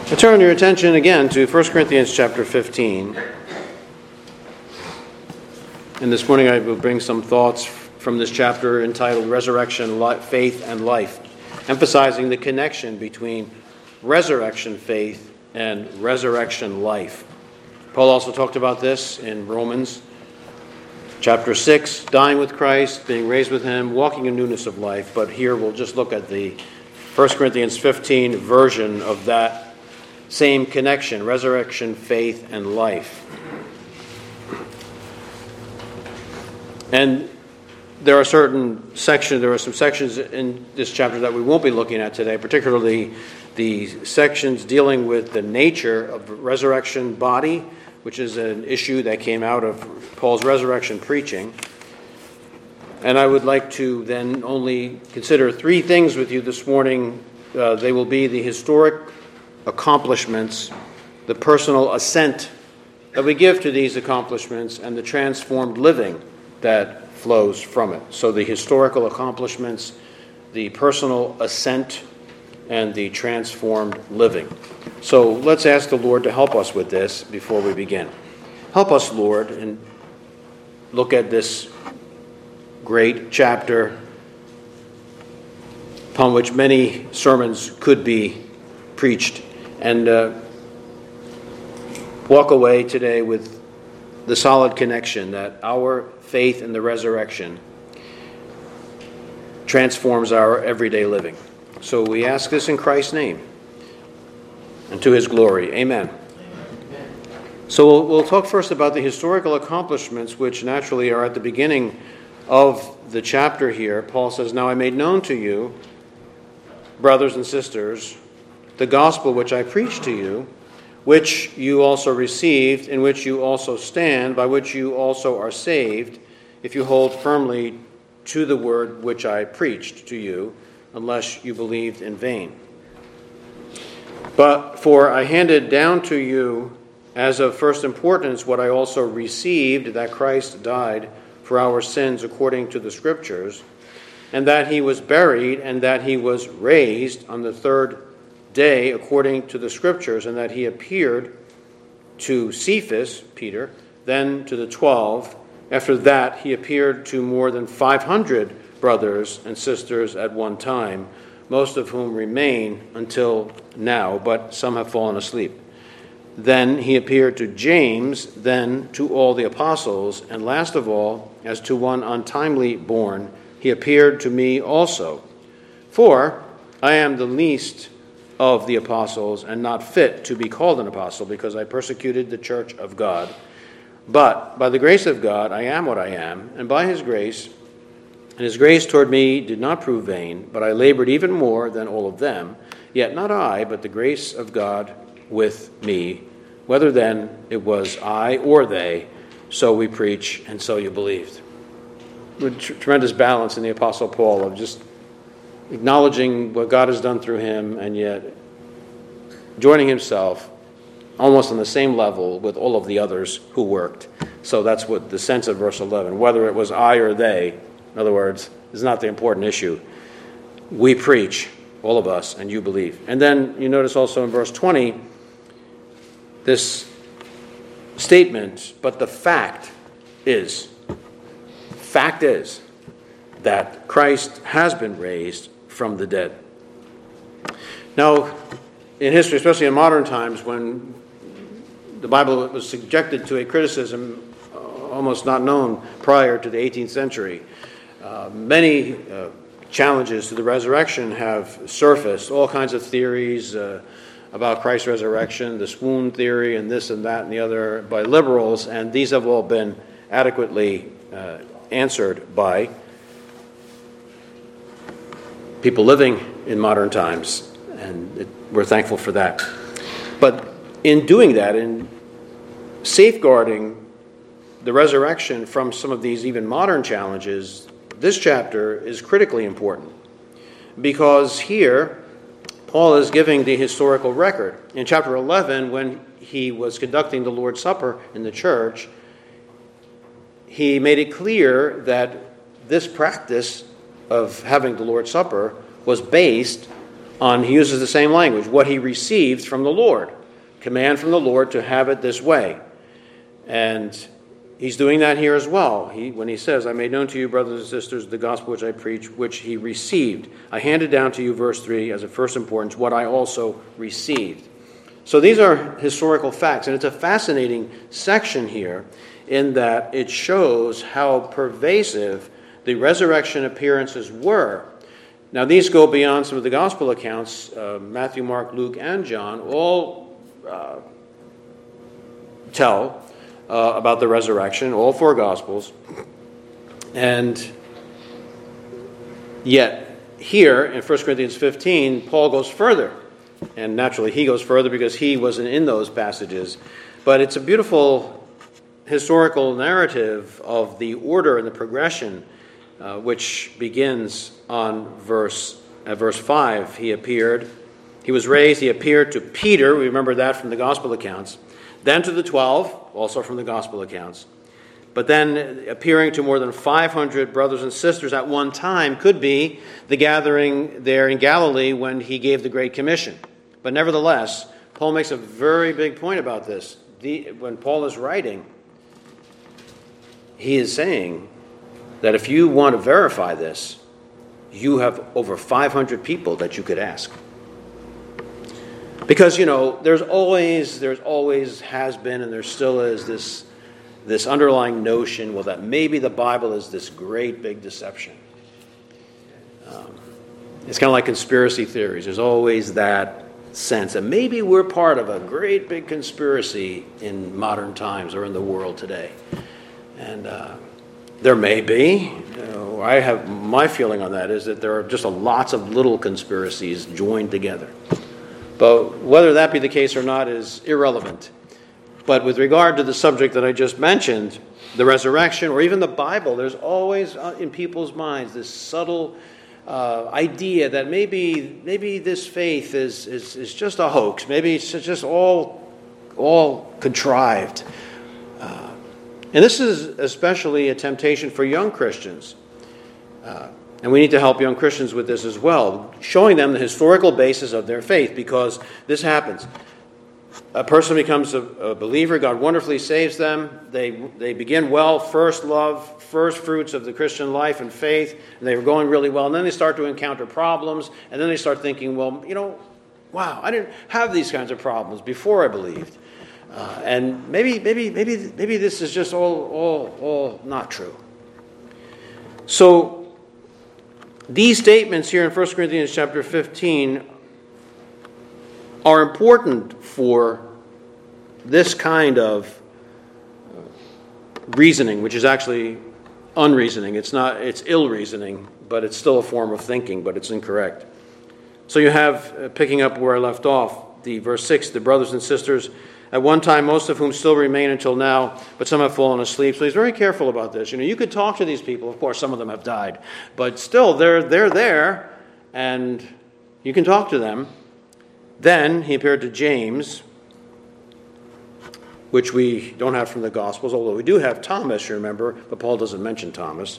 I turn your attention again to 1 Corinthians chapter 15. And this morning I will bring some thoughts from this chapter entitled Resurrection, Faith, and Life, emphasizing the connection between resurrection faith and resurrection life. Paul also talked about this in Romans chapter 6, dying with Christ, being raised with him, walking in newness of life. But here we'll just look at the 1 Corinthians 15 version of that same connection, resurrection, faith, and life. And there are some sections in this chapter that we won't be looking at today, particularly the sections dealing with the nature of the resurrection body, which is an issue that came out of Paul's resurrection preaching. And I would like to then only consider three things with you this morning. They will be the historic accomplishments, the personal assent that we give to these accomplishments, and the transformed living that flows from it. So the historical accomplishments, the personal assent, and the transformed living. So let's ask the Lord to help us with this before we begin. Help us, Lord, and look at this great chapter upon which many sermons could be preached, and walk away today with the solid connection that our faith in the resurrection transforms our everyday living. So we ask this in Christ's name and to his glory. Amen. So we'll talk first about the historical accomplishments, which naturally are at the beginning of the chapter here. Paul says, "Now I made known to you, brothers and sisters, the gospel which I preached to you, which you also received, in which you also stand, by which you also are saved, if you hold firmly to the word which I preached to you, unless you believed in vain. But for I handed down to you as of first importance what I also received, that Christ died for our sins according to the Scriptures, and that he was buried, and that he was raised on the third day according to the Scriptures, and that he appeared to Cephas," Peter, "then to the 12. After that he appeared to more than 500 brothers and sisters at one time, most of whom remain until now, but some have fallen asleep. Then he appeared to James, then to all the apostles, and last of all, as to one untimely born, he appeared to me also. For I am the least of the apostles, and not fit to be called an apostle, because I persecuted the church of God. But by the grace of God I am what I am, and by his grace, and his grace toward me did not prove vain, but I labored even more than all of them. Yet not I, but the grace of God with me. Whether then it was I or they, so we preach, and so you believed." With tremendous balance in the Apostle Paul of just acknowledging what God has done through him, and yet joining himself almost on the same level with all of the others who worked. So that's what the sense of verse 11. Whether it was I or they, in other words, is not the important issue. We preach, all of us, and you believe. And then you notice also in verse 20, this statement, but the fact is that Christ has been raised from the dead. Now, in history, especially in modern times, when the Bible was subjected to a criticism almost not known prior to the 18th century, many challenges to the resurrection have surfaced, all kinds of theories about Christ's resurrection, the swoon theory and this and that and the other by liberals, and these have all been adequately answered by people living in modern times, and we're thankful for that. But in doing that, in safeguarding the resurrection from some of these even modern challenges, this chapter is critically important, because here Paul is giving the historical record. In chapter 11, when he was conducting the Lord's Supper in the church, he made it clear that this practice of having the Lord's Supper was based he uses the same language, what he received from the Lord. Command from the Lord to have it this way. And he's doing that here as well. When he says, I made known to you, brothers and sisters, the gospel which I preach, which he received. I handed down to you, verse 3, as of first importance, what I also received. So these are historical facts, and it's a fascinating section here in that it shows how pervasive the resurrection appearances were. Now, these go beyond some of the gospel accounts. Matthew, Mark, Luke, and John all tell about the resurrection, all four gospels. And yet, here in 1 Corinthians 15, Paul goes further. And naturally, he goes further because he wasn't in those passages. But it's a beautiful historical narrative of the order and the progression, which begins on verse 5. He appeared. He was raised. He appeared to Peter. We remember that from the gospel accounts. Then to the 12, also from the gospel accounts. But then appearing to more than 500 brothers and sisters at one time could be the gathering there in Galilee when he gave the Great Commission. But nevertheless, Paul makes a very big point about this. When Paul is writing, he is saying that if you want to verify this, you have over 500 people that you could ask. Because, there's always has been, and there still is this underlying notion, that maybe the Bible is this great big deception. It's kind of like conspiracy theories. There's always that sense that maybe we're part of a great big conspiracy in modern times or in the world today. And there may be. I have my feeling on that is that there are just lots of little conspiracies joined together. But whether that be the case or not is irrelevant. But with regard to the subject that I just mentioned, the resurrection, or even the Bible, there's always in people's minds this subtle idea that maybe this faith is just a hoax. Maybe it's just all contrived. And this is especially a temptation for young Christians. And we need to help young Christians with this as well, showing them the historical basis of their faith, because this happens. A person becomes a believer, God wonderfully saves them, they begin well, first love, first fruits of the Christian life and faith, and they were going really well, and then they start to encounter problems, and then they start thinking, wow, I didn't have these kinds of problems before I believed. And maybe this is just all not true. So these statements here in 1 Corinthians chapter 15 are important for this kind of reasoning, which is actually unreasoning. It's ill reasoning, but it's still a form of thinking, but it's incorrect. So you have, picking up where I left off, the verse 6, the brothers and sisters, at one time, most of whom still remain until now, but some have fallen asleep. So he's very careful about this. You could talk to these people. Of course, some of them have died. But still, they're there, and you can talk to them. Then he appeared to James, which we don't have from the Gospels, although we do have Thomas, you remember, but Paul doesn't mention Thomas.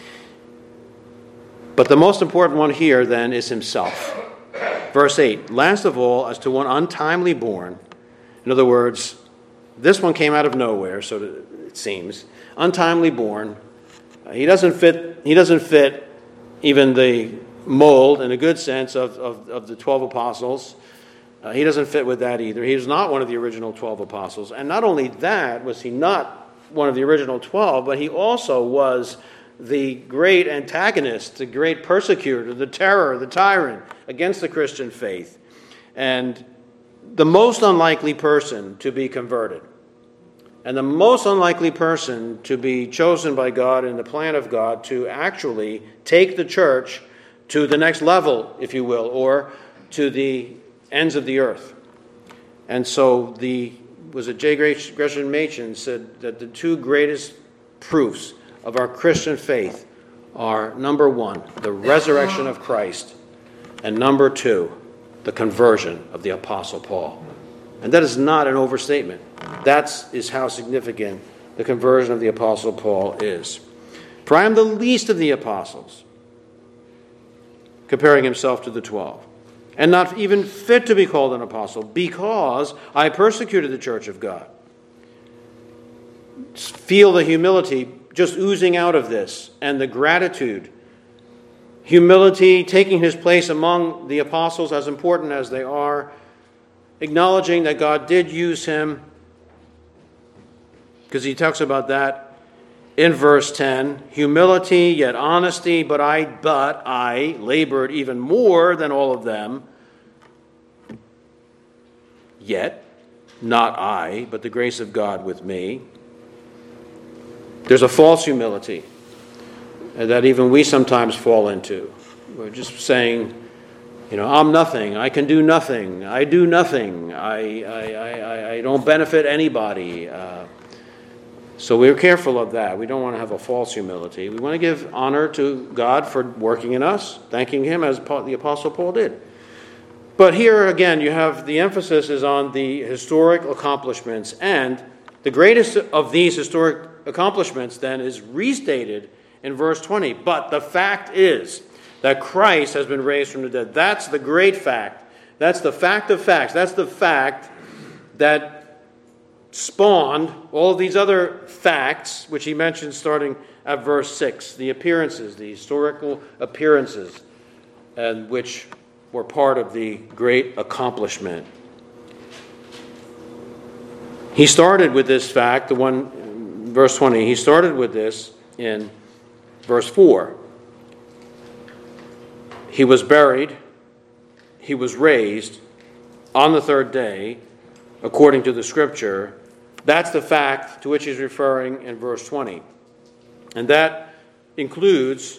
But the most important one here, then, is himself. Verse 8, last of all, as to one untimely born. In other words, this one came out of nowhere, so it seems. Untimely born. He doesn't fit even the mold, in a good sense, of the 12 apostles. He doesn't fit with that either. He was not one of the original 12 apostles. And not only that was he not one of the original 12, but he also was the great antagonist, the great persecutor, the terror, the tyrant against the Christian faith. And the most unlikely person to be converted, and the most unlikely person to be chosen by God in the plan of God to actually take the church to the next level, if you will, or to the ends of the earth. And so J. Gresham Machen said that the two greatest proofs of our Christian faith are, number one, the resurrection of Christ, and number two, the conversion of the Apostle Paul. And that is not an overstatement. That is how significant the conversion of the Apostle Paul is. For I am the least of the apostles, comparing himself to the 12. and not even fit to be called an apostle, because I persecuted the church of God. Feel the humility just oozing out of this, and the gratitude. Humility, taking his place among the apostles, as important as they are, acknowledging that God did use him, because he talks about that in verse 10. Humility, yet honesty, but I labored even more than all of them. Yet, not I, but the grace of God with me. There's a false humility that even we sometimes fall into. We're just saying, I'm nothing. I can do nothing. I do nothing. I don't benefit anybody. So we're careful of that. We don't want to have a false humility. We want to give honor to God for working in us, thanking him as the Apostle Paul did. But here again, you have the emphasis is on the historic accomplishments, and the greatest of these historic accomplishments then is restated in verse 20. But the fact is that Christ has been raised from the dead. That's the great fact. That's the fact of facts. That's the fact that spawned all of these other facts, which he mentions starting at verse 6. The appearances, the historical appearances, and which were part of the great accomplishment. He started with this fact, the one, verse 20, he started with this in verse 4. He was buried, he was raised on the third day, according to the Scripture. That's the fact to which he's referring in verse 20. And that includes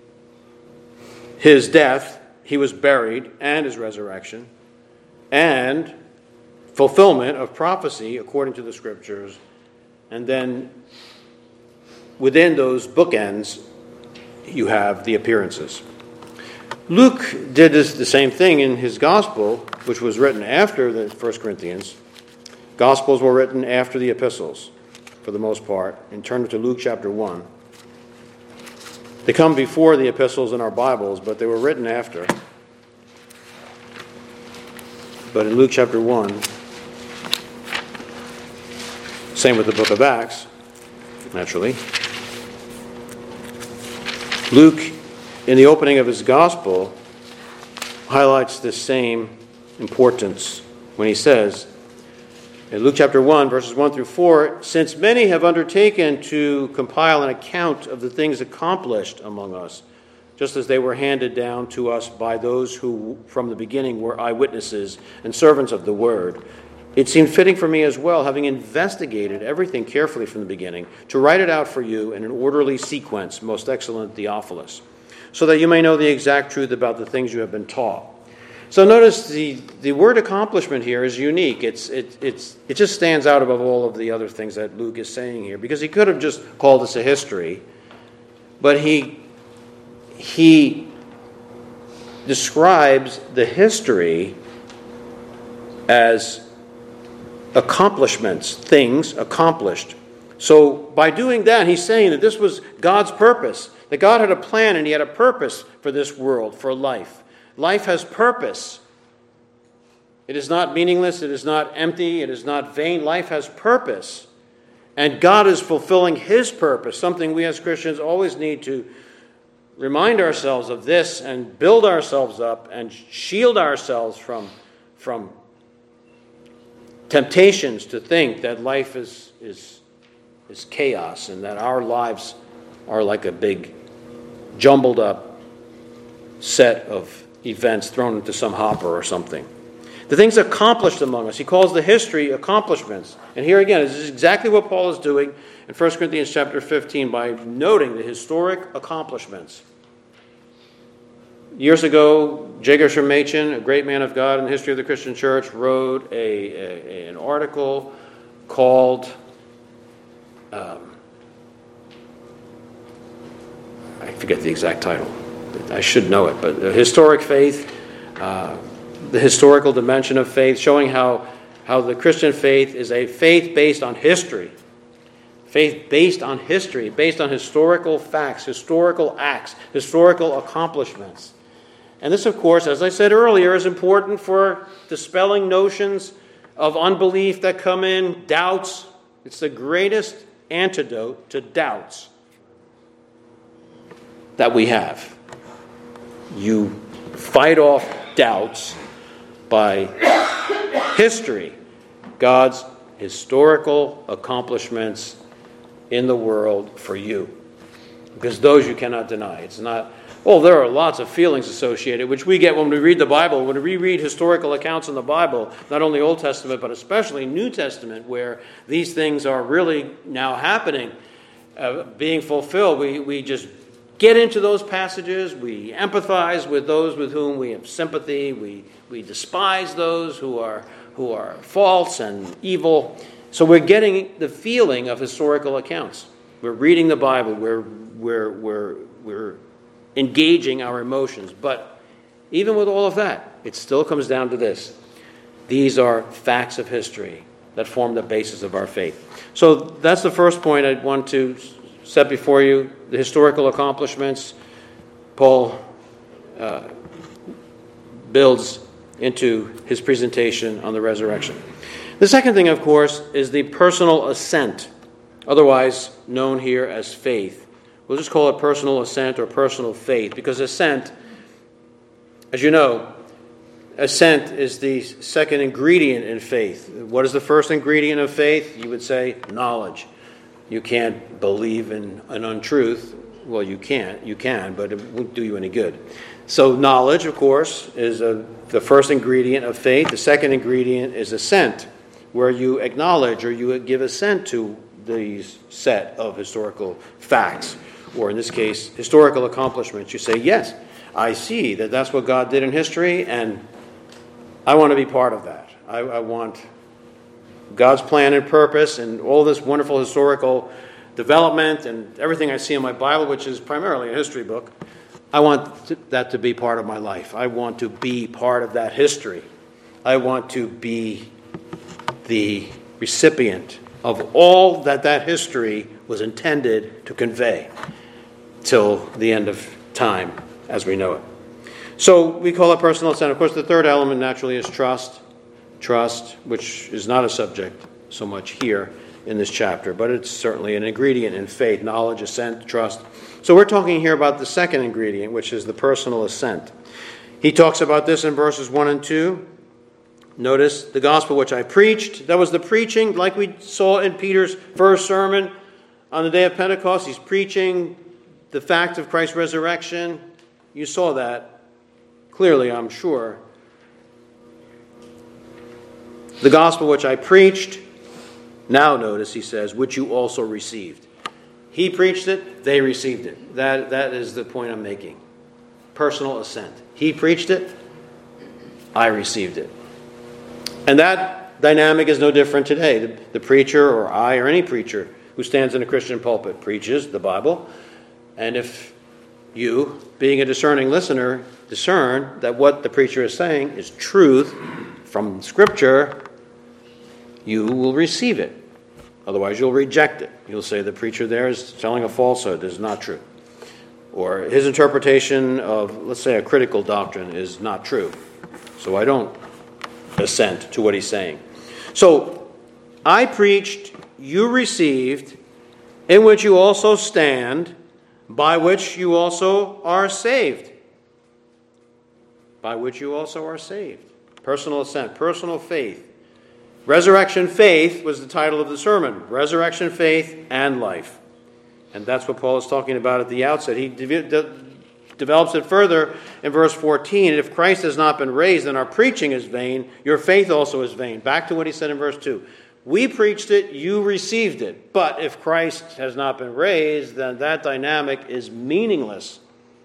his death, he was buried, and his resurrection, and fulfillment of prophecy according to the Scriptures. And then within those bookends, you have the appearances. Luke did the same thing in his gospel, which was written after the 1 Corinthians. Gospels were written after the epistles, for the most part. And turn to Luke chapter 1. They come before the epistles in our Bibles, but they were written after. But in Luke chapter 1, same with the book of Acts, naturally. Luke, in the opening of his gospel, highlights this same importance when he says, in Luke chapter 1, verses 1 through 4, since many have undertaken to compile an account of the things accomplished among us, just as they were handed down to us by those who from the beginning were eyewitnesses and servants of the word, it seemed fitting for me as well, having investigated everything carefully from the beginning, to write it out for you in an orderly sequence, most excellent Theophilus, so that you may know the exact truth about the things you have been taught. So notice the word accomplishment here is unique. It just stands out above all of the other things that Luke is saying here, because he could have just called this a history, but he describes the history as accomplishments, things accomplished. So by doing that, he's saying that this was God's purpose, that God had a plan and he had a purpose for this world, for life. Life has purpose. It is not meaningless, it is not empty, it is not vain. Life has purpose. And God is fulfilling his purpose, something we as Christians always need to remind ourselves of this and build ourselves up and shield ourselves from temptations to think that life is chaos and that our lives are like a big jumbled up set of events thrown into some hopper or something. The things accomplished among us, he calls the history accomplishments. And here again, this is exactly what Paul is doing in 1 Corinthians chapter 15 by noting the historic accomplishments. Years ago, J. Gershom Machen, a great man of God in the history of the Christian church, wrote an article called, I forget the exact title. I should know it, but Historic Faith, the historical dimension of faith, showing how the Christian faith is a faith based on history. Faith based on history, based on historical facts, historical acts, historical accomplishments. And this, of course, as I said earlier, is important for dispelling notions of unbelief that come in, doubts. It's the greatest antidote to doubts that we have. You fight off doubts by history, God's historical accomplishments in the world for you. Because those you cannot deny. It's not, there are lots of feelings associated, which we get when we read the Bible. When we read historical accounts in the Bible, not only Old Testament, but especially New Testament, where these things are really now happening, being fulfilled. We just get into those passages. We empathize with those with whom we have sympathy. We despise those who are false and evil. So we're getting the feeling of historical accounts. We're reading the Bible. We're engaging our emotions. But even with all of that, it still comes down to this. These are facts of history that form the basis of our faith. So that's the first point I want to set before you, the historical accomplishments Paul builds into his presentation on the resurrection. The second thing, of course, is the personal assent, otherwise known here as faith. We'll just call it personal assent or personal faith, because assent, as you know, assent is the second ingredient in faith. What is the first ingredient of faith? You would say knowledge. You can't believe in an untruth. Well, you can, but it won't do you any good. So knowledge, of course, is the first ingredient of faith. The second ingredient is assent, where you acknowledge or you give assent to these set of historical facts, or in this case, historical accomplishments. You say, yes, I see that that's what God did in history, and I want to be part of that. I want God's plan and purpose and all this wonderful historical development and everything I see in my Bible, which is primarily a history book. I want that to be part of my life. I want to be part of that history. I want to be the recipient of all that history was intended to convey till the end of time as we know it. So we call it personal assent. Of course, the third element naturally is trust. Trust, which is not a subject so much here in this chapter, but it's certainly an ingredient in faith: knowledge, assent, trust. So we're talking here about the second ingredient, which is the personal assent. He talks about this in verses 1 and 2. Notice the gospel which I preached. That was the preaching, like we saw in Peter's first sermon on the day of Pentecost. He's preaching the fact of Christ's resurrection. You saw that clearly, I'm sure. The gospel which I preached, now notice he says, which you also received. He preached it, they received it. That is the point I'm making. Personal assent. He preached it, I received it. And that dynamic is no different today. The preacher, or I, or any preacher who stands in a Christian pulpit preaches the Bible. And if you, being a discerning listener, discern that what the preacher is saying is truth from Scripture, you will receive it. Otherwise, you'll reject it. You'll say the preacher there is telling a falsehood. This is not true. Or his interpretation of, let's say, a critical doctrine is not true. So I don't assent to what he's saying. So, I preached, you received, in which you also stand, by which you also are saved. By which you also are saved. Personal assent, personal faith. Resurrection faith was the title of the sermon. Resurrection faith and life. And that's what Paul is talking about at the outset. He develops it further in verse 14. If Christ has not been raised, then our preaching is vain. Your faith also is vain. Back to what he said in verse 2. We preached it, you received it. But if Christ has not been raised, then that dynamic is meaningless.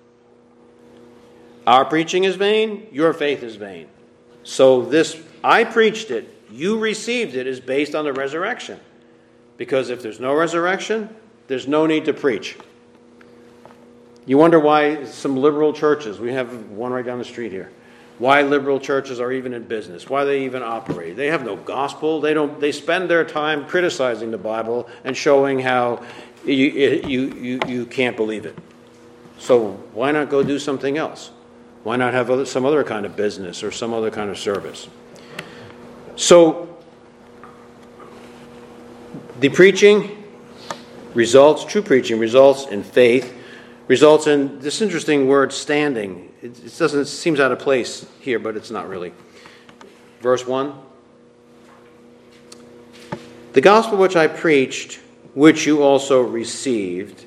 Our preaching is vain, your faith is vain. So this, I preached it, you received it, is based on the resurrection. Because if there's no resurrection, there's no need to preach. You wonder why some liberal churches, we have one right down the street here, why liberal churches are even in business, why they even operate. They have no gospel. They spend their time criticizing the Bible and showing how you can't believe it. So why not go do something else? Why not have some other kind of business or some other kind of service? So, the preaching results, true preaching results in faith, results in this interesting word, standing. It seems out of place here, but it's not really. Verse 1. The gospel which I preached, which you also received,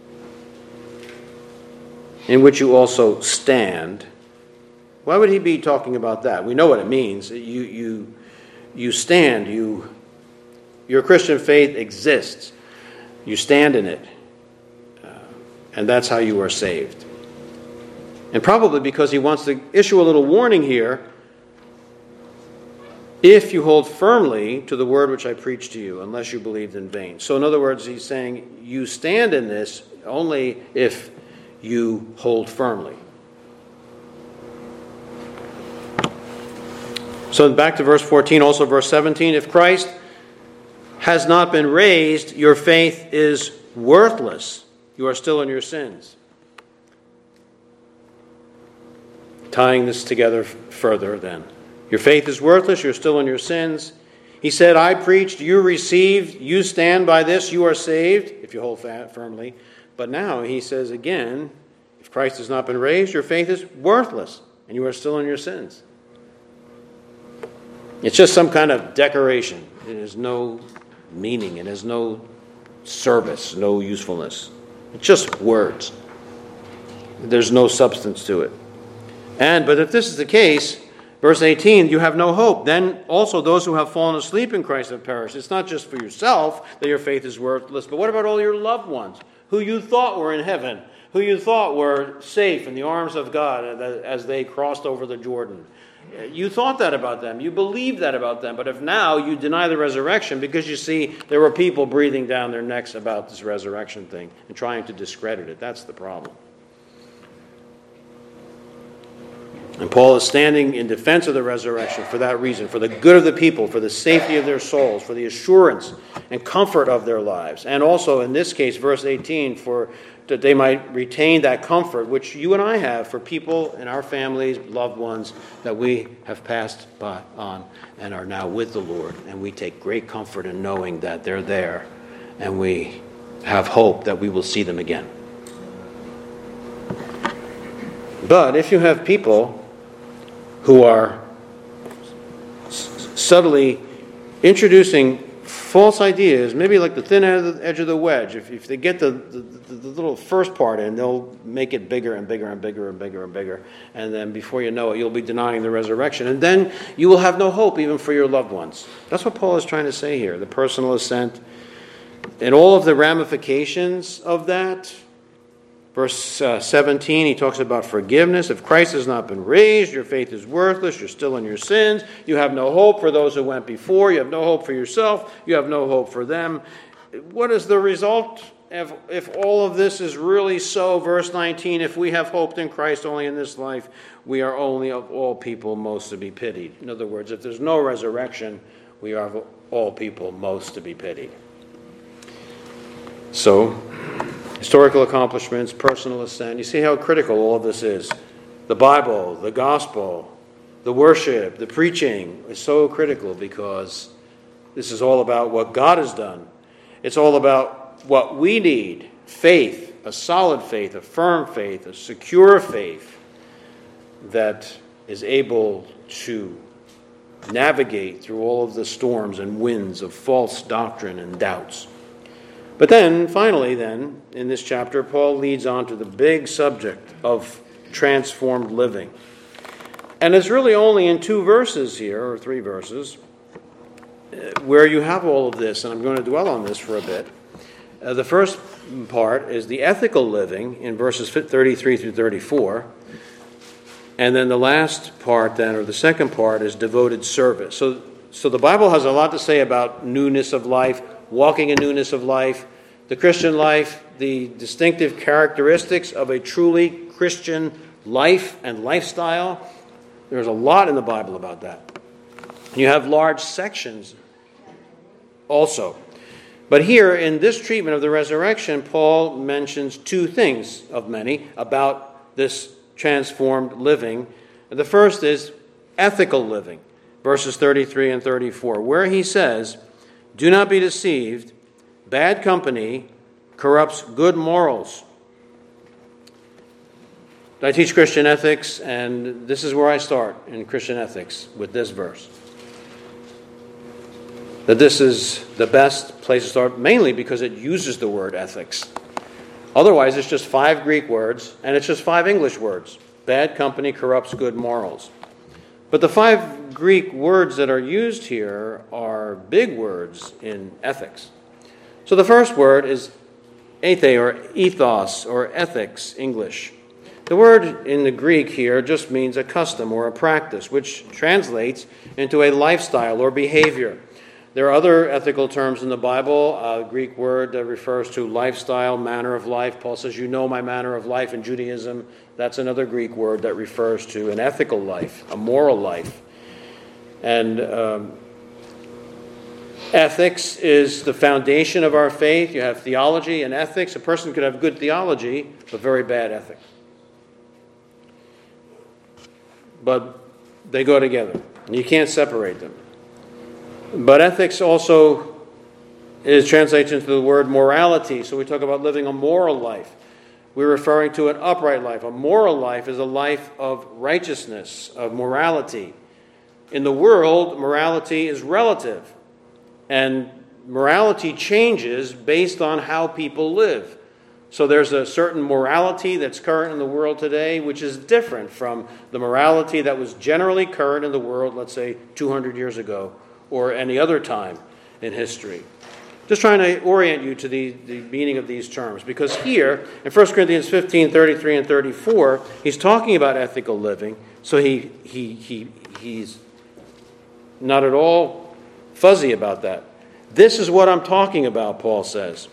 in which you also stand. Why would he be talking about that? We know what it means. You stand. Your Christian faith exists. You stand in it. And that's how you are saved. And probably because he wants to issue a little warning here. If you hold firmly to the word which I preached to you, unless you believed in vain. So in other words, he's saying you stand in this only if you hold firmly. So back to verse 14, also verse 17. If Christ has not been raised, your faith is worthless. You are still in your sins. Tying this together further then. Your faith is worthless, you're still in your sins. He said, I preached, you received, you stand by this, you are saved, if you hold firmly. But now he says again, if Christ has not been raised, your faith is worthless, and you are still in your sins. It's just some kind of decoration. It has no meaning, it has no service, no usefulness. It's just words. There's no substance to it. But if this is the case, verse 18, you have no hope. Then also those who have fallen asleep in Christ have perished. It's not just for yourself that your faith is worthless, but what about all your loved ones who you thought were in heaven, who you thought were safe in the arms of God as they crossed over the Jordan? You thought that about them. You believed that about them. But if now you deny the resurrection because you see there were people breathing down their necks about this resurrection thing and trying to discredit it, that's the problem. And Paul is standing in defense of the resurrection for that reason, for the good of the people, for the safety of their souls, for the assurance and comfort of their lives. And also, in this case, verse 18, that they might retain that comfort which you and I have for people in our families, loved ones, that we have passed on and are now with the Lord. And we take great comfort in knowing that they're there, and we have hope that we will see them again. But if you have people who are subtly introducing false ideas, maybe like the thin edge of the wedge. If they get the little first part in, they'll make it bigger and bigger and bigger and bigger and bigger. And then before you know it, you'll be denying the resurrection. And then you will have no hope even for your loved ones. That's what Paul is trying to say here, the personal assent. And all of the ramifications of that. Verse 17, he talks about forgiveness. If Christ has not been raised, your faith is worthless. You're still in your sins. You have no hope for those who went before. You have no hope for yourself. You have no hope for them. What is the result if all of this is really so? Verse 19, if we have hoped in Christ only in this life, we are only of all people most to be pitied. In other words, if there's no resurrection, we are of all people most to be pitied. So, historical accomplishments, personal ascent. You see how critical all of this is. The Bible, the gospel, the worship, the preaching is so critical because this is all about what God has done. It's all about what we need. Faith, a solid faith, a firm faith, a secure faith that is able to navigate through all of the storms and winds of false doctrine and doubts. But then, finally, in this chapter, Paul leads on to the big subject of transformed living. And it's really only in 2 verses here, or 3 verses, where you have all of this, and I'm going to dwell on this for a bit. The first part is the ethical living in verses 33 through 34. And then the last part then, or the second part, is devoted service. So the Bible has a lot to say about newness of life, walking in newness of life, the Christian life, the distinctive characteristics of a truly Christian life and lifestyle. There's a lot in the Bible about that. You have large sections also. But here, in this treatment of the resurrection, Paul mentions 2 things of many about this transformed living. The first is ethical living, verses 33 and 34, where he says, "Do not be deceived. Bad company corrupts good morals." I teach Christian ethics, and this is where I start in Christian ethics, with this verse. That this is the best place to start, mainly because it uses the word ethics. Otherwise, it's just 5 Greek words, and it's just 5 English words. Bad company corrupts good morals. But the 5 Greek words that are used here are big words in ethics. So the first word is ethe, or ethos, or ethics, English. The word in the Greek here just means a custom or a practice, which translates into a lifestyle or behavior. There are other ethical terms in the Bible. A Greek word that refers to lifestyle, manner of life. Paul says, "You know my manner of life." In Judaism, that's another Greek word that refers to an ethical life, a moral life. And ethics is the foundation of our faith. You have theology and ethics. A person could have good theology, but very bad ethics. But they go together. You can't separate them. But ethics also translates into the word morality. So we talk about living a moral life. We're referring to an upright life. A moral life is a life of righteousness, of morality. In the world, morality is relative. And morality changes based on how people live. So there's a certain morality that's current in the world today, which is different from the morality that was generally current in the world, let's say, 200 years ago, or any other time in history. Just trying to orient you to the meaning of these terms. Because here, in 1 Corinthians 15, 33 and 34, he's talking about ethical living, so he's not at all fuzzy about that. This is what I'm talking about, Paul says.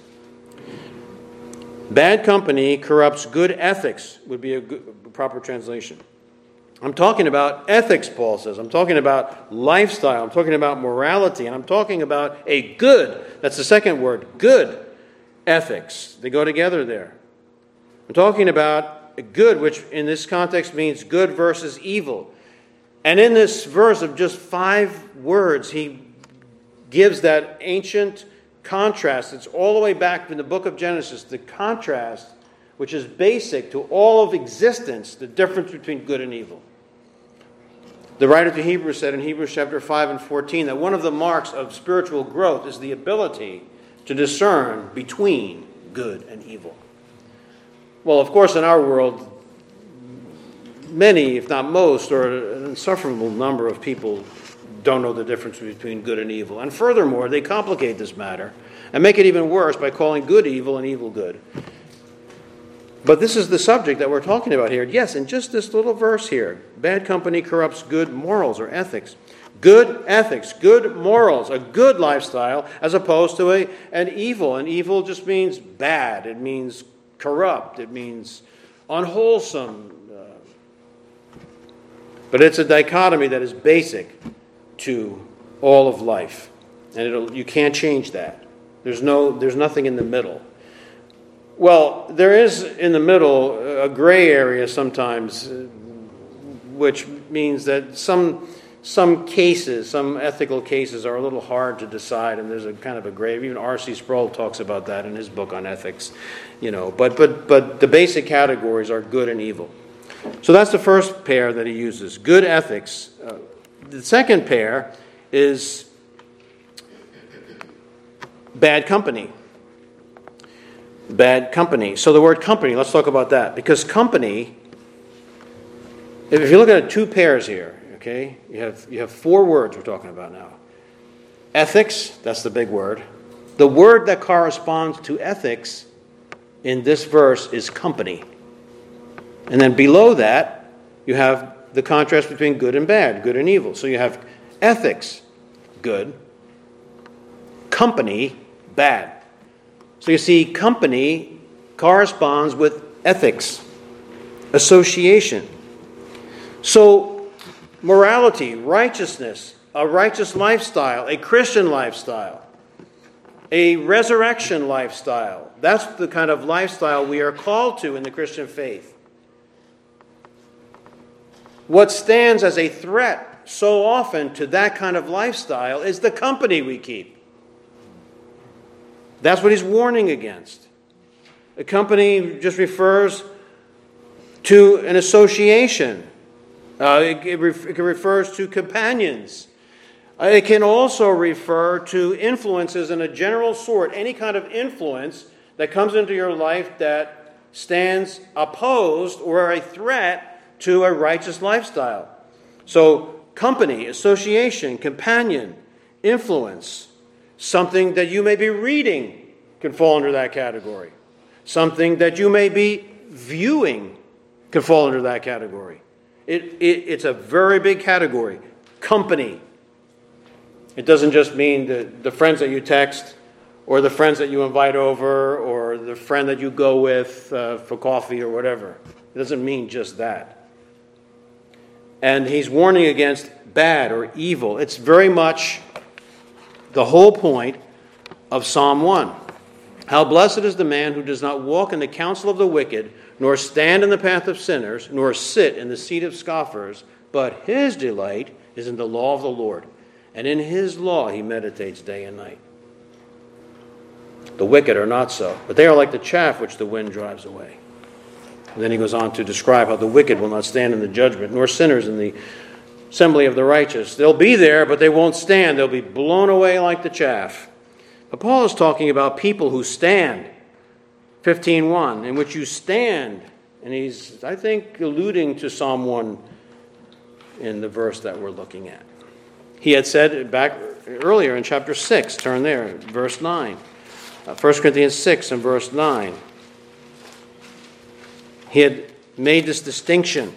Bad company corrupts good ethics, would be a proper translation. I'm talking about ethics, Paul says. I'm talking about lifestyle. I'm talking about morality. And I'm talking about a good, that's the second word, good ethics. They go together there. I'm talking about a good, which in this context means good versus evil. And in this verse of just 5 words, he gives that ancient contrast. It's all the way back in the book of Genesis, the contrast which is basic to all of existence, the difference between good and evil. The writer to Hebrews said in Hebrews chapter 5 and 14 that one of the marks of spiritual growth is the ability to discern between good and evil. Well, of course, in our world, many, if not most, or an insufferable number of people don't know the difference between good and evil. And furthermore, they complicate this matter and make it even worse by calling good evil and evil good. But this is the subject that we're talking about here. Yes, in just this little verse here, bad company corrupts good morals or ethics. Good ethics, good morals, a good lifestyle, as opposed to an evil. And evil just means bad. It means corrupt. It means unwholesome. But it's a dichotomy that is basic to all of life. And you can't change that. There's nothing in the middle. Well, there is in the middle a gray area sometimes, which means that some cases, some ethical cases are a little hard to decide, and there's a kind of a gray. Even R.C. Sproul talks about that in his book on ethics, But the basic categories are good and evil. So that's the first pair that he uses, good ethics. The second pair is bad company. Bad company. So the word company, let's talk about that. Because company, if you look at 2 pairs here, okay, you have 4 words we're talking about now. Ethics, that's the big word. The word that corresponds to ethics in this verse is company. And then below that, you have the contrast between good and bad, good and evil. So you have ethics, good, company, bad. So you see, company corresponds with ethics, association. So morality, righteousness, a righteous lifestyle, a Christian lifestyle, a resurrection lifestyle. That's the kind of lifestyle we are called to in the Christian faith. What stands as a threat so often to that kind of lifestyle is the company we keep. That's what he's warning against. A company just refers to an association. It refers to companions. It can also refer to influences in a general sort, any kind of influence that comes into your life that stands opposed or a threat to a righteous lifestyle. So, company, association, companion, influence, something that you may be reading can fall under that category. Something that you may be viewing can fall under that category. It's a very big category. Company. It doesn't just mean the friends that you text or the friends that you invite over or the friend that you go with for coffee or whatever. It doesn't mean just that. And he's warning against bad or evil. It's very much the whole point of Psalm 1. How blessed is the man who does not walk in the counsel of the wicked, nor stand in the path of sinners, nor sit in the seat of scoffers, but his delight is in the law of the Lord, and in his law he meditates day and night. The wicked are not so, but they are like the chaff which the wind drives away. And then he goes on to describe how the wicked will not stand in the judgment, nor sinners in the assembly of the righteous. They'll be there, but they won't stand. They'll be blown away like the chaff. But Paul is talking about people who stand. 15:1, in which you stand. And he's, I think, alluding to Psalm 1 in the verse that we're looking at. He had said back earlier in chapter 6, turn there, verse 9. 1 Corinthians 6 and verse 9. He had made this distinction,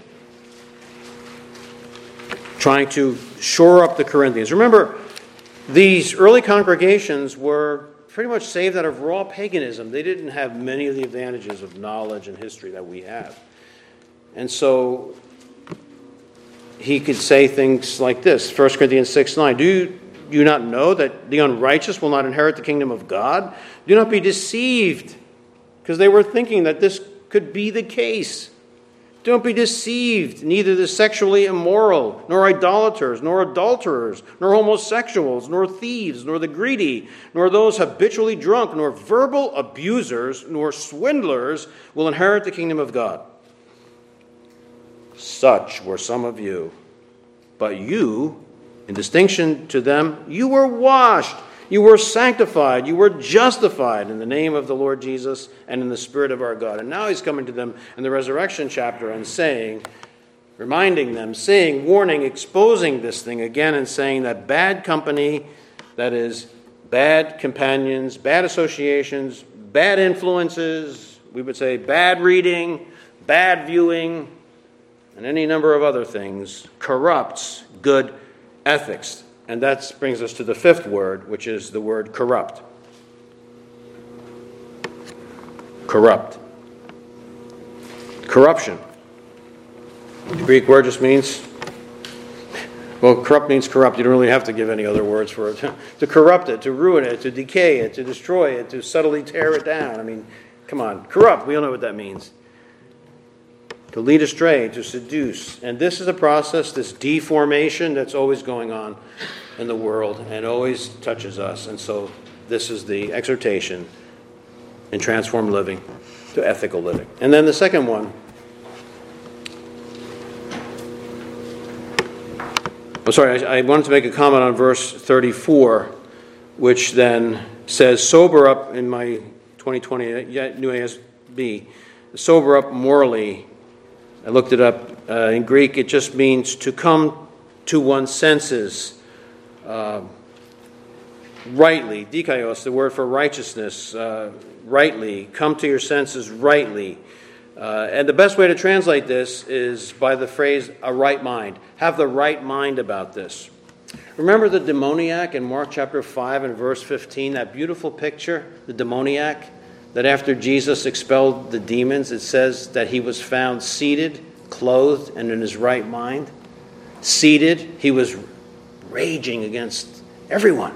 trying to shore up the Corinthians. Remember, these early congregations were pretty much saved out of raw paganism. They didn't have many of the advantages of knowledge and history that we have. And so he could say things like this, 1 Corinthians 6:9. Do you not know that the unrighteous will not inherit the kingdom of God? Do not be deceived, because they were thinking that this could be the case. Don't be deceived, neither the sexually immoral, nor idolaters, nor adulterers, nor homosexuals, nor thieves, nor the greedy, nor those habitually drunk, nor verbal abusers, nor swindlers will inherit the kingdom of God. Such were some of you. But you, in distinction to them, you were washed, you were sanctified, you were justified in the name of the Lord Jesus and in the Spirit of our God. And now he's coming to them in the resurrection chapter and saying, reminding them, saying, warning, exposing this thing again and saying that bad company, that is, bad companions, bad associations, bad influences, we would say bad reading, bad viewing, and any number of other things, corrupts good ethics. And that brings us to the fifth word, which is the word corrupt. Corrupt. Corruption. The Greek word just means, well, corrupt means corrupt. You don't really have to give any other words for it. To corrupt it, to ruin it, to decay it, to destroy it, to subtly tear it down. I mean, come on. Corrupt, we all know what that means. To lead astray, to seduce. And this is a process, this deformation that's always going on in the world and always touches us. And so this is the exhortation in transformed living to ethical living. And then the second one. I'm sorry, I wanted to make a comment on verse 34, which then says, sober up, in my 2020 New ASB, sober up morally. I looked it up. In Greek, it just means to come to one's senses rightly. Dikaios, the word for righteousness, rightly. Come to your senses rightly. And the best way to translate this is by the phrase, a right mind. Have the right mind about this. Remember the demoniac in Mark chapter 5 and verse 15, that beautiful picture, the demoniac? That after Jesus expelled the demons, it says that he was found seated, clothed, and in his right mind. Seated, he was raging against everyone.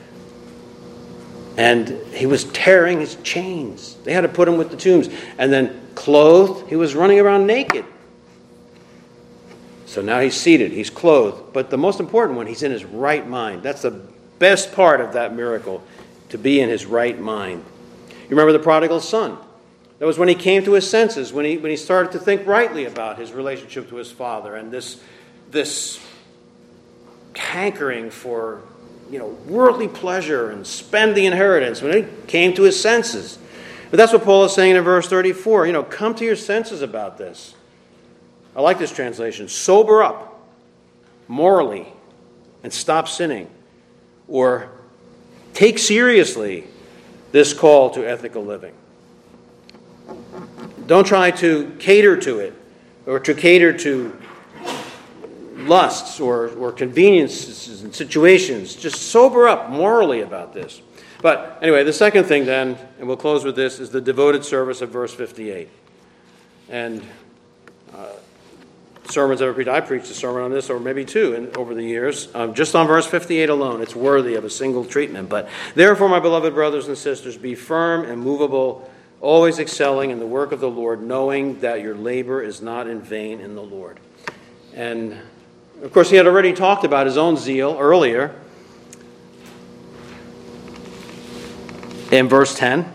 And he was tearing his chains. They had to put him with the tombs. And then clothed, he was running around naked. So now he's seated, he's clothed. But the most important one, he's in his right mind. That's the best part of that miracle, to be in his right mind. You remember the prodigal son? That was when he came to his senses, when he started to think rightly about his relationship to his father and this hankering for worldly pleasure and spend the inheritance, when he came to his senses. But that's what Paul is saying in verse 34. Come to your senses about this. I like this translation. Sober up morally and stop sinning. Or take seriously this call to ethical living. Don't try to cater to it or to cater to lusts or conveniences and situations. Just sober up morally about this. But anyway, the second thing then, and we'll close with this, is the devoted service of verse 58. And sermons ever preached, I preached a sermon on this, or maybe two over the years, just on verse 58 alone. It's worthy of a single treatment. But therefore, my beloved brothers and sisters, be firm and immovable, always excelling in the work of the Lord, knowing that your labor is not in vain in the Lord. And of course, he had already talked about his own zeal earlier in verse 10.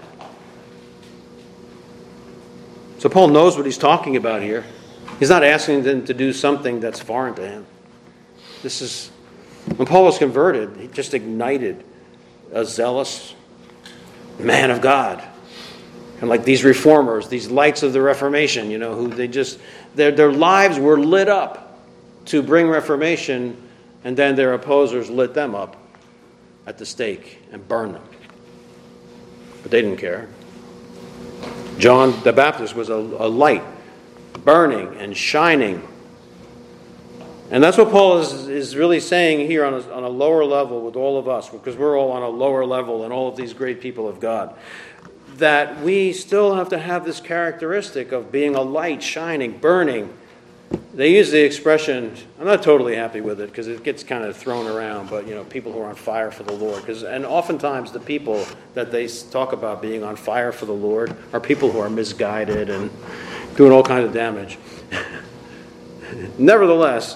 So Paul knows what he's talking about here. He's not asking them to do something that's foreign to him. This is, when Paul was converted, he just ignited a zealous man of God. And like these reformers, these lights of the Reformation, who they just, their lives were lit up to bring Reformation, and then their opposers lit them up at the stake and burned them. But they didn't care. John the Baptist was a light, burning and shining. And that's what Paul is really saying here on a lower level with all of us, because we're all on a lower level and all of these great people of God, that we still have to have this characteristic of being a light, shining, burning. They use the expression, I'm not totally happy with it because it gets kind of thrown around, but people who are on fire for the Lord. And oftentimes the people that they talk about being on fire for the Lord are people who are misguided and doing all kinds of damage. Nevertheless,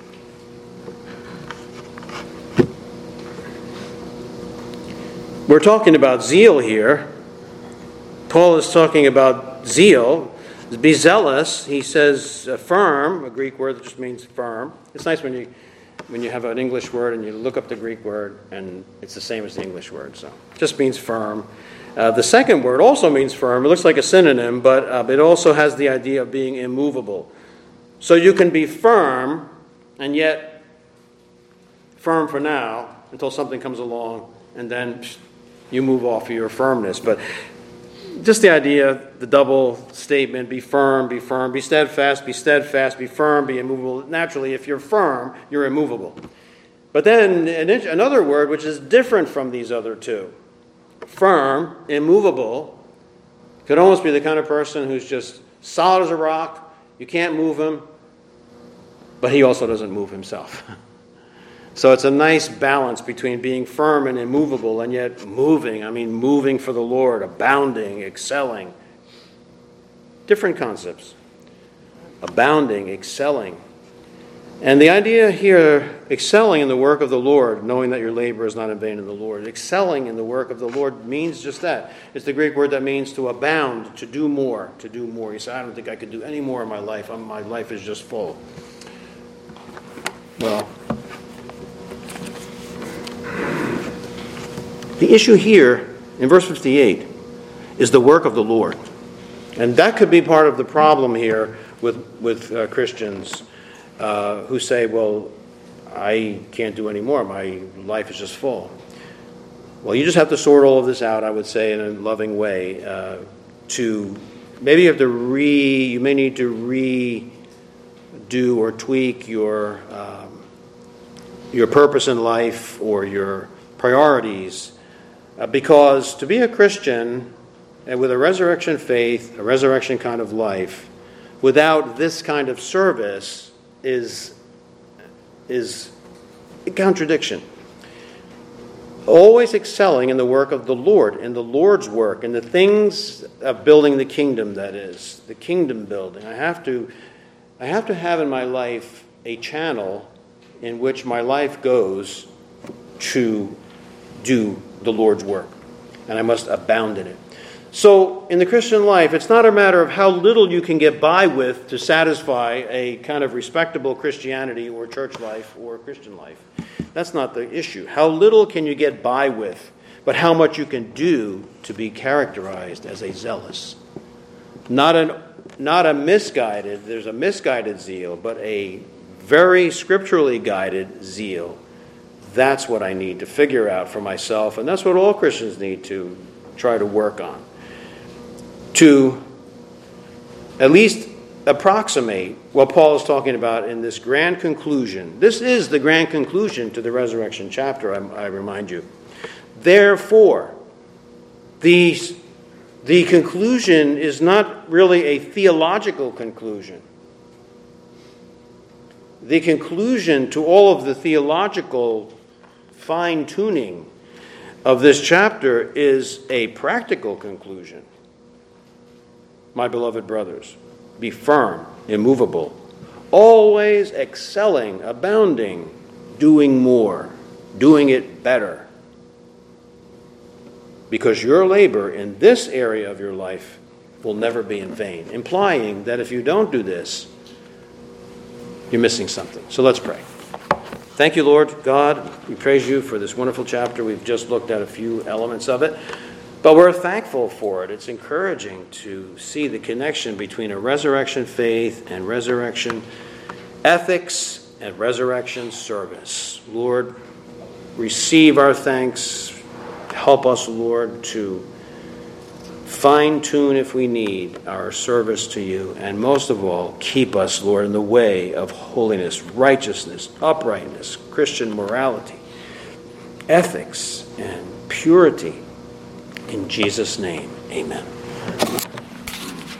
we're talking about zeal here. Paul is talking about zeal. Be zealous, he says firm, a Greek word that just means firm. It's nice when you have an English word and you look up the Greek word and it's the same as the English word. So it just means firm. The second word also means firm. It looks like a synonym, but it also has the idea of being immovable. So you can be firm and yet firm for now until something comes along and then you move off of your firmness. But just the idea, the double statement, be firm, be steadfast, be firm, be immovable. Naturally, if you're firm, you're immovable. But then another word which is different from these other two. Firm, immovable, could almost be the kind of person who's just solid as a rock. You can't move him, but he also doesn't move himself. So it's a nice balance between being firm and immovable and yet moving. Moving for the Lord, abounding, excelling. Different concepts. Abounding, excelling. And the idea here, excelling in the work of the Lord, knowing that your labor is not in vain in the Lord. Excelling in the work of the Lord means just that. It's the Greek word that means to abound, to do more, to do more. You say, I don't think I could do any more in my life. My life is just full. Well, the issue here in verse 58 is the work of the Lord. And that could be part of the problem here with Christians who say, well, I can't do any more. My life is just full. Well, you just have to sort all of this out, I would say, in a loving way. Maybe you may need to redo or tweak your purpose in life or your priorities. Because to be a Christian and with a resurrection faith, a resurrection kind of life, without this kind of service is a contradiction. Always excelling in the work of the Lord, in the Lord's work, in the things of building the kingdom, that is, the kingdom building. I have to have in my life a channel in which my life goes to do the Lord's work, and I must abound in it. So in the Christian life, it's not a matter of how little you can get by with to satisfy a kind of respectable Christianity or church life or Christian life. That's not the issue. How little can you get by with, but how much you can do to be characterized as a zealous. Not a misguided, there's a misguided zeal, but a very scripturally guided zeal. That's what I need to figure out for myself, and that's what all Christians need to try to work on. To at least approximate what Paul is talking about in this grand conclusion. This is the grand conclusion to the resurrection chapter, I remind you. Therefore, the conclusion is not really a theological conclusion. The conclusion to all of the theological fine-tuning of this chapter is a practical conclusion. My beloved brothers, be firm, immovable, always excelling, abounding, doing more, doing it better. Because your labor in this area of your life will never be in vain, implying that if you don't do this, you're missing something. So let's pray. Thank you, Lord God. We praise you for this wonderful chapter. We've just looked at a few elements of it, but we're thankful for it. It's encouraging to see the connection between a resurrection faith and resurrection ethics and resurrection service. Lord, receive our thanks. Help us, Lord, to fine-tune, if we need, our service to you. And most of all, keep us, Lord, in the way of holiness, righteousness, uprightness, Christian morality, ethics, and purity. In Jesus' name, amen.